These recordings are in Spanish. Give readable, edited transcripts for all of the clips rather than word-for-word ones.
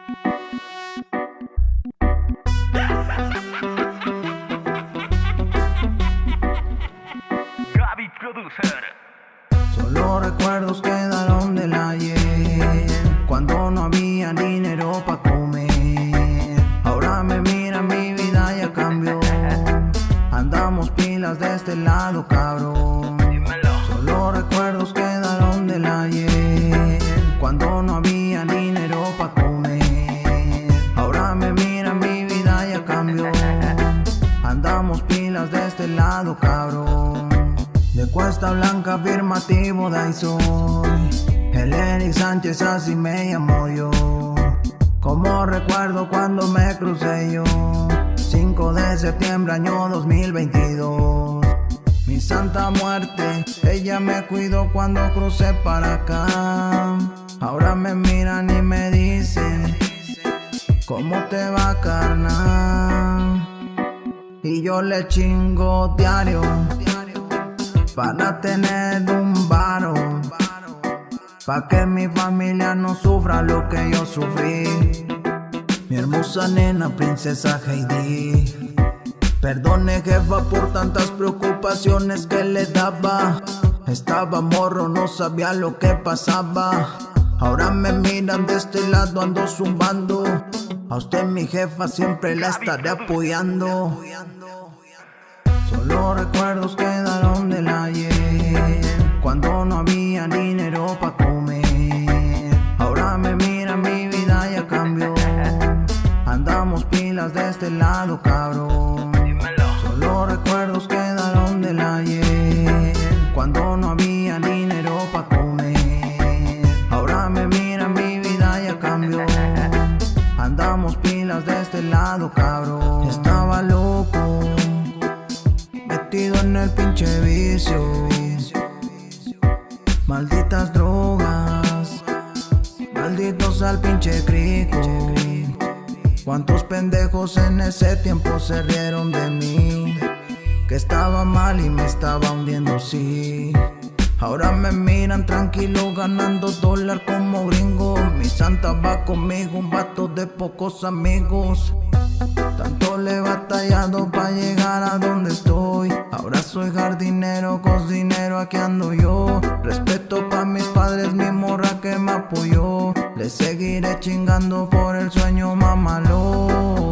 Gaby Producer. Solo recuerdos quedaron del ayer, cuando no había dinero pa' comer. Ahora me mira, mi vida ya cambió. Andamos pilas de este lado, cabrón. Solo recuerdos quedaron del ayer, cuando no había dinero pa' comer. Ahora me mira, mi vida ya cambió. Andamos pilas de este lado, cabrón. De Cuesta Blanca afirmativo, de ahí soy. El Eric Sánchez, así me llamo yo. Como recuerdo cuando me crucé yo, 5 de septiembre año 2022. Mi santa muerte, ella me cuidó cuando crucé para acá. Ahora me miran y me dicen: ¿cómo te va, carnal? Y yo le chingo diario para tener un varo, pa' que mi familia no sufra lo que yo sufrí. Mi hermosa nena, princesa Heidi, perdone jefa por tantas preocupaciones que le daba. Estaba morro, no sabía lo que pasaba. Ahora me miran de este lado, ando zumbando. A usted, mi jefa, siempre la estaré apoyando. Solo recuerdos quedaron del ayer, cuando no había dinero pa' comer. Ahora me mira, mi vida ya cambió. Andamos pilas de este lado, cabrón. Solo recuerdos quedaron del ayer, cuando no había dinero pa' comer. Ahora me mira, mi vida ya cambió. Andamos pilas de este lado, cabrón. Estaba loco, metido en el pinche vicio. Malditas drogas, malditos al pinche crico. Cuántos pendejos en ese tiempo se rieron de mí, que estaba mal y me estaba hundiendo, sí. Ahora me miran tranquilo ganando dólar como gringo. Mi santa va conmigo, un vato de pocos amigos. Tanto le he batallado pa' llegar a donde estoy. Ahora soy jardinero, cocinero, aquí ando yo. Respeto pa' mis padres, mi morra que me apoyó. Le seguiré chingando por el sueño mamalón.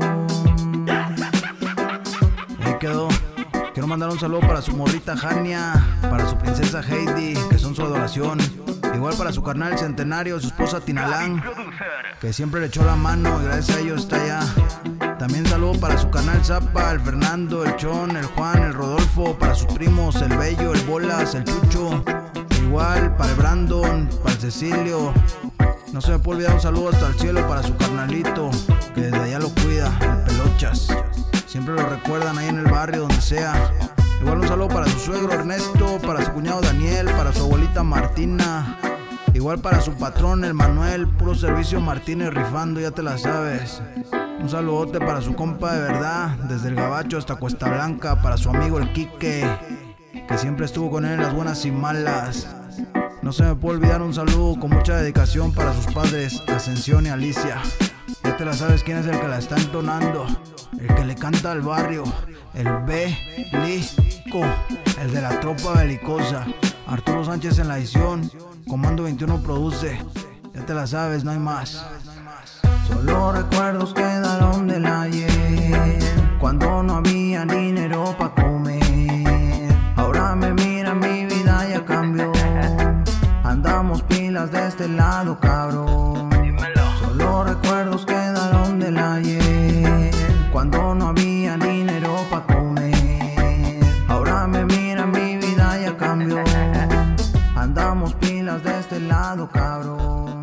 Ahí quedó. Quiero mandar un saludo para su morrita Jania, para su princesa Heidi, que son su adoración. Igual para su carnal Centenario, su esposa Tinalán, que siempre le echó la mano y gracias a ellos está allá. También saludo para su carnal Zapa, el Fernando, el Chon, el Juan, el Rodolfo, para sus primos, el Bello, el Bolas, el Chucho. Igual para el Brandon, para el Cecilio. No se me puede olvidar un saludo hasta el cielo para su carnalito, que desde allá lo cuida, el Pelochas. Siempre lo recuerdan ahí en el barrio, donde sea. Igual un saludo para su suegro Ernesto, para su cuñado Daniel, para su abuelita Martina. Igual para su patrón el Manuel, puro servicio Martínez rifando, ya te la sabes. Un saludote para su compa de verdad, desde el Gabacho hasta Cuesta Blanca, para su amigo el Quique, que siempre estuvo con él en las buenas y malas. No se me puede olvidar un saludo con mucha dedicación para sus padres, Ascensión y Alicia. Ya te la sabes quién es el que la está entonando, el que le canta al barrio, el Belico, el de la tropa belicosa. Arturo Sánchez en la edición, Comando 21 produce. Ya te la sabes, no hay más. Solo recuerdos quedaron del ayer, cuando no había dinero pa' comer. Ahora me mira, mi vida ya cambió. Andamos pilas de este lado, cabrón. Solo recuerdos quedaron del ayer, cuando no había dinero pa' comer. Ahora me mira, mi vida ya cambió. Andamos pilas de este lado, cabrón.